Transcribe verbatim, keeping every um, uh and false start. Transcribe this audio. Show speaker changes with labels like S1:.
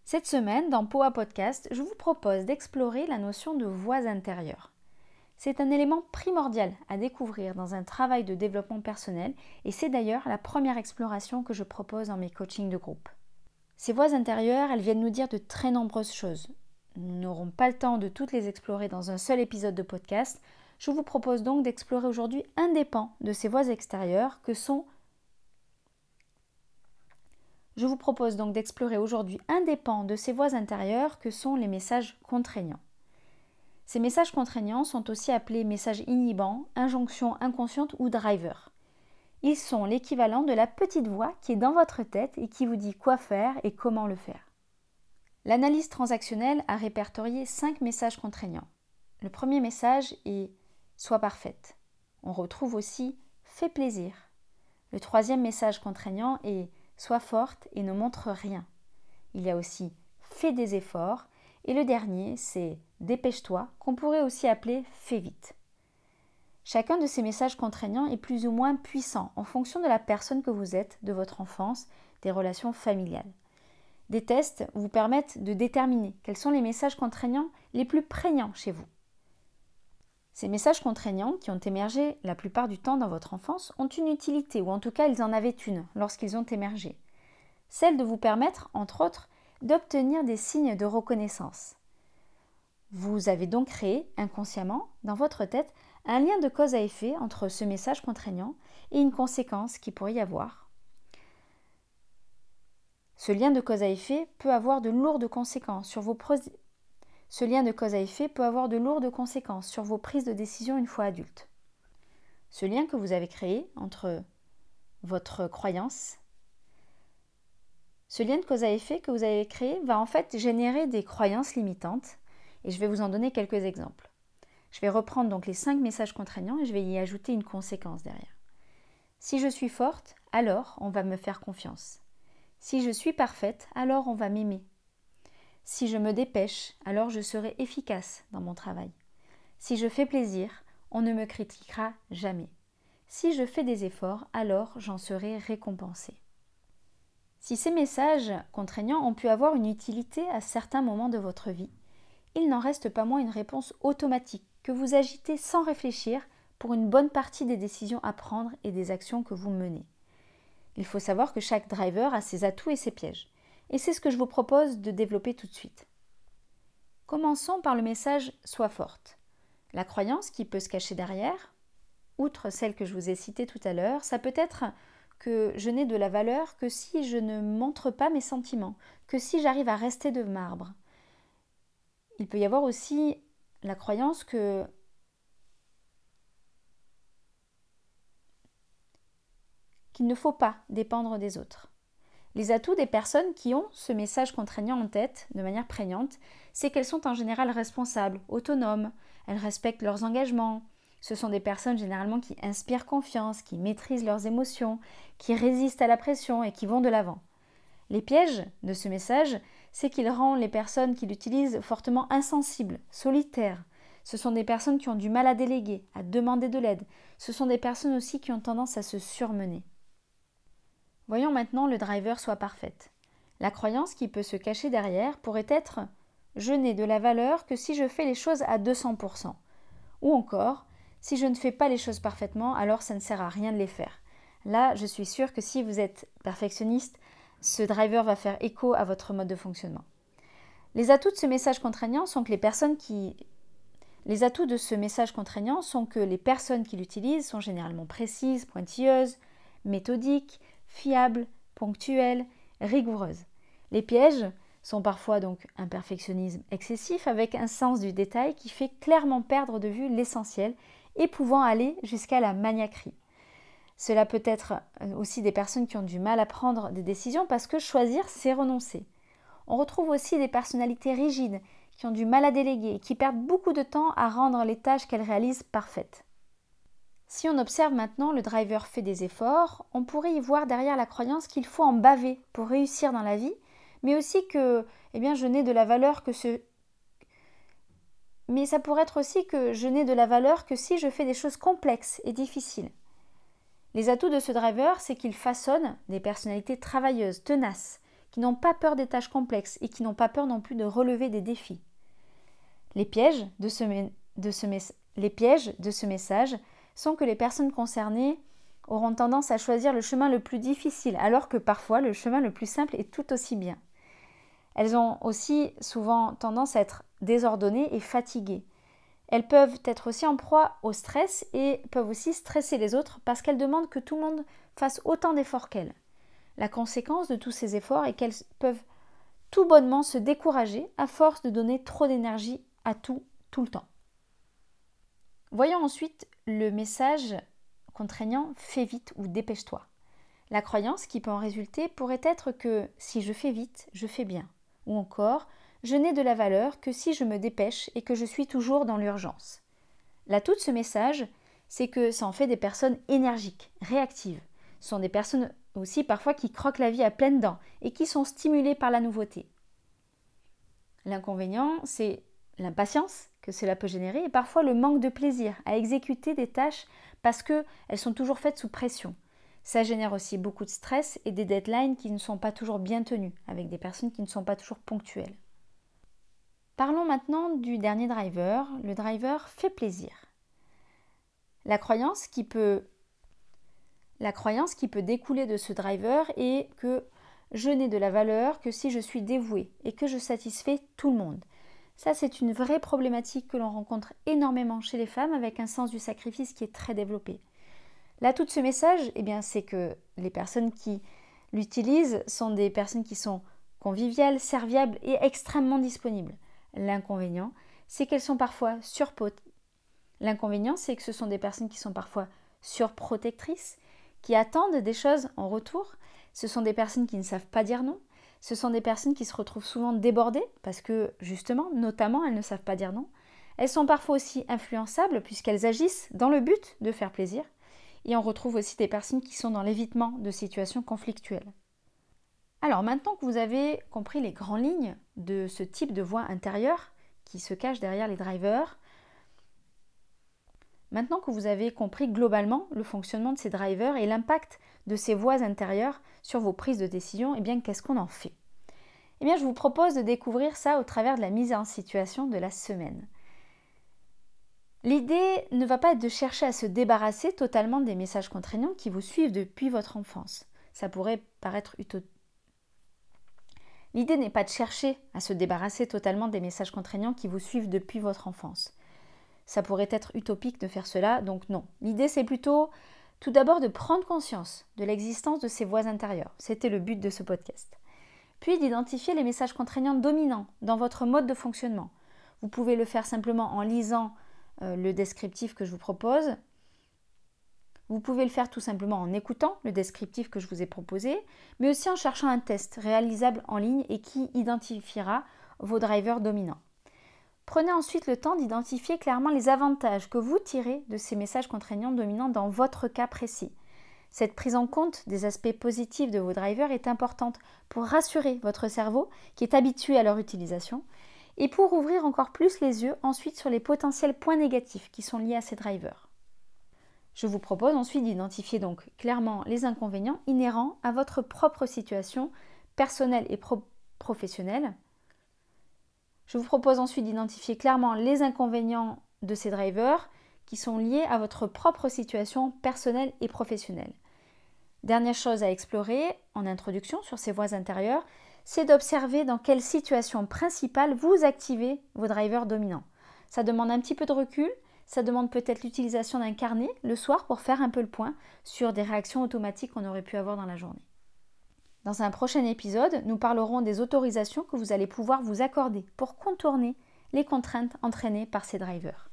S1: Cette semaine, dans Poa Podcast, je vous propose d'explorer la notion de voix intérieure. C'est un élément primordial à découvrir dans un travail de développement personnel et c'est d'ailleurs la première exploration que je propose dans mes coachings de groupe. Ces voix intérieures, elles viennent nous dire de très nombreuses choses. Nous n'aurons pas le temps de toutes les explorer dans un seul épisode de podcast. Je vous propose donc d'explorer aujourd'hui un des pans de ces voix extérieures que sont Je vous propose donc d'explorer aujourd'hui un des pans de ces voix intérieures que sont les messages contraignants. Ces messages contraignants sont aussi appelés messages inhibants, injonctions inconscientes ou drivers. Ils sont l'équivalent de la petite voix qui est dans votre tête et qui vous dit quoi faire et comment le faire. L'analyse transactionnelle a répertorié cinq messages contraignants. Le premier message est « Sois parfaite ». On retrouve aussi « Fais plaisir ». Le troisième message contraignant est « Sois forte et ne montre rien ». Il y a aussi « Fais des efforts » et le dernier c'est « Dépêche-toi » qu'on pourrait aussi appeler « Fais vite ». Chacun de ces messages contraignants est plus ou moins puissant en fonction de la personne que vous êtes, de votre enfance, des relations familiales. Des tests vous permettent de déterminer quels sont les messages contraignants les plus prégnants chez vous. Ces messages contraignants, qui ont émergé la plupart du temps dans votre enfance, ont une utilité, ou en tout cas ils en avaient une lorsqu'ils ont émergé. Celle de vous permettre, entre autres, d'obtenir des signes de reconnaissance. Vous avez donc créé, inconsciemment, dans votre tête, un lien de cause à effet entre ce message contraignant et une conséquence qui pourrait y avoir. Ce lien de cause à effet peut avoir de lourdes conséquences sur vos pro- Ce lien de cause à effet peut avoir de lourdes conséquences sur vos prises de décision une fois adulte. Ce lien que vous avez créé entre votre croyance, ce lien de cause à effet que vous avez créé va en fait générer des croyances limitantes et je vais vous en donner quelques exemples. Je vais reprendre donc les cinq messages contraignants et je vais y ajouter une conséquence derrière. Si je suis forte, alors on va me faire confiance. Si je suis parfaite, alors on va m'aimer. Si je me dépêche, alors je serai efficace dans mon travail. Si je fais plaisir, on ne me critiquera jamais. Si je fais des efforts, alors j'en serai récompensée. Si ces messages contraignants ont pu avoir une utilité à certains moments de votre vie, il n'en reste pas moins une réponse automatique que vous agitez sans réfléchir pour une bonne partie des décisions à prendre et des actions que vous menez. Il faut savoir que chaque driver a ses atouts et ses pièges. Et c'est ce que je vous propose de développer tout de suite. Commençons par le message « Sois forte ». La croyance qui peut se cacher derrière, outre celle que je vous ai citée tout à l'heure, ça peut être que je n'ai de la valeur que si je ne montre pas mes sentiments, que si j'arrive à rester de marbre. Il peut y avoir aussi la croyance que qu'il ne faut pas dépendre des autres. Les atouts des personnes qui ont ce message contraignant en tête, de manière prégnante, c'est qu'elles sont en général responsables, autonomes, elles respectent leurs engagements. Ce sont des personnes généralement qui inspirent confiance, qui maîtrisent leurs émotions, qui résistent à la pression et qui vont de l'avant. Les pièges de ce message, c'est qu'il rend les personnes qui l'utilisent fortement insensibles, solitaires. Ce sont des personnes qui ont du mal à déléguer, à demander de l'aide. Ce sont des personnes aussi qui ont tendance à se surmener. Voyons maintenant le driver soit parfaite. La croyance qui peut se cacher derrière pourrait être « je n'ai de la valeur que si je fais les choses à deux cents pour cent » ou encore « si je ne fais pas les choses parfaitement, alors ça ne sert à rien de les faire ». Là, je suis sûre que si vous êtes perfectionniste, ce driver va faire écho à votre mode de fonctionnement. Les atouts de ce message contraignant sont que les personnes qui... Les atouts de ce message contraignant sont que les personnes qui l'utilisent sont généralement précises, pointilleuses, méthodiques, fiables, ponctuelles, rigoureuses. Les pièges sont parfois donc un perfectionnisme excessif avec un sens du détail qui fait clairement perdre de vue l'essentiel et pouvant aller jusqu'à la maniaquerie. Cela peut être aussi des personnes qui ont du mal à prendre des décisions parce que choisir, c'est renoncer. On retrouve aussi des personnalités rigides qui ont du mal à déléguer et qui perdent beaucoup de temps à rendre les tâches qu'elles réalisent parfaites. Si on observe maintenant le driver fait des efforts, on pourrait y voir derrière la croyance qu'il faut en baver pour réussir dans la vie, mais aussi que eh bien, je n'ai de la valeur que ce... Mais ça pourrait être aussi que je n'ai de la valeur que si je fais des choses complexes et difficiles. Les atouts de ce driver, c'est qu'il façonne des personnalités travailleuses, tenaces, qui n'ont pas peur des tâches complexes et qui n'ont pas peur non plus de relever des défis. Les pièges de ce, de ce, les pièges de ce message sont que les personnes concernées auront tendance à choisir le chemin le plus difficile, alors que parfois le chemin le plus simple est tout aussi bien. Elles ont aussi souvent tendance à être désordonnées et fatiguées. Elles peuvent être aussi en proie au stress et peuvent aussi stresser les autres parce qu'elles demandent que tout le monde fasse autant d'efforts qu'elles. La conséquence de tous ces efforts est qu'elles peuvent tout bonnement se décourager à force de donner trop d'énergie à tout, tout le temps. Voyons ensuite le message contraignant « fais vite » ou « dépêche-toi ». La croyance qui peut en résulter pourrait être que si je fais vite, je fais bien. Ou encore, je n'ai de la valeur que si je me dépêche et que je suis toujours dans l'urgence. L'atout de ce message, c'est que ça en fait des personnes énergiques, réactives. Ce sont des personnes aussi parfois qui croquent la vie à pleines dents et qui sont stimulées par la nouveauté. L'inconvénient, c'est l'impatience que cela peut générer et parfois le manque de plaisir à exécuter des tâches parce qu'elles sont toujours faites sous pression. Ça génère aussi beaucoup de stress et des deadlines qui ne sont pas toujours bien tenues, avec des personnes qui ne sont pas toujours ponctuelles. Parlons maintenant du dernier driver, le driver fait plaisir. La croyance qui peut, la croyance qui peut découler de ce driver est que je n'ai de la valeur que si je suis dévouée et que je satisfais tout le monde. Ça, c'est une vraie problématique que l'on rencontre énormément chez les femmes avec un sens du sacrifice qui est très développé. L'atout de ce message, eh bien, c'est que les personnes qui l'utilisent sont des personnes qui sont conviviales, serviables et extrêmement disponibles. L'inconvénient, c'est qu'elles sont parfois surpot... L'inconvénient, c'est que ce sont des personnes qui sont parfois surprotectrices, qui attendent des choses en retour. Ce sont des personnes qui ne savent pas dire non. Ce sont des personnes qui se retrouvent souvent débordées parce que, justement, notamment, elles ne savent pas dire non. Elles sont parfois aussi influençables puisqu'elles agissent dans le but de faire plaisir. Et on retrouve aussi des personnes qui sont dans l'évitement de situations conflictuelles. Alors maintenant que vous avez compris les grandes lignes de ce type de voix intérieure qui se cache derrière les drivers, maintenant que vous avez compris globalement le fonctionnement de ces drivers et l'impact de ces voix intérieures sur vos prises de décision, eh bien qu'est-ce qu'on en fait ? Eh bien je vous propose de découvrir ça au travers de la mise en situation de la semaine. L'idée ne va pas être de chercher à se débarrasser totalement des messages contraignants qui vous suivent depuis votre enfance. Ça pourrait paraître utopique. L'idée n'est pas de chercher à se débarrasser totalement des messages contraignants qui vous suivent depuis votre enfance. Ça pourrait être utopique de faire cela, donc non. L'idée, c'est plutôt tout d'abord de prendre conscience de l'existence de ces voix intérieures. C'était le but de ce podcast. Puis d'identifier les messages contraignants dominants dans votre mode de fonctionnement. Vous pouvez le faire simplement en lisant euh, le descriptif que je vous propose. Vous pouvez le faire tout simplement en écoutant le descriptif que je vous ai proposé, mais aussi en cherchant un test réalisable en ligne et qui identifiera vos drivers dominants. Prenez ensuite le temps d'identifier clairement les avantages que vous tirez de ces messages contraignants dominants dans votre cas précis. Cette prise en compte des aspects positifs de vos drivers est importante pour rassurer votre cerveau qui est habitué à leur utilisation et pour ouvrir encore plus les yeux ensuite sur les potentiels points négatifs qui sont liés à ces drivers. Je vous propose ensuite d'identifier donc clairement les inconvénients inhérents à votre propre situation personnelle et pro- professionnelle. Je vous propose ensuite d'identifier clairement les inconvénients de ces drivers qui sont liés à votre propre situation personnelle et professionnelle. Dernière chose à explorer en introduction sur ces voix intérieures, c'est d'observer dans quelle situation principale vous activez vos drivers dominants. Ça demande un petit peu de recul. Ça demande peut-être l'utilisation d'un carnet le soir pour faire un peu le point sur des réactions automatiques qu'on aurait pu avoir dans la journée. Dans un prochain épisode, nous parlerons des autorisations que vous allez pouvoir vous accorder pour contourner les contraintes entraînées par ces drivers.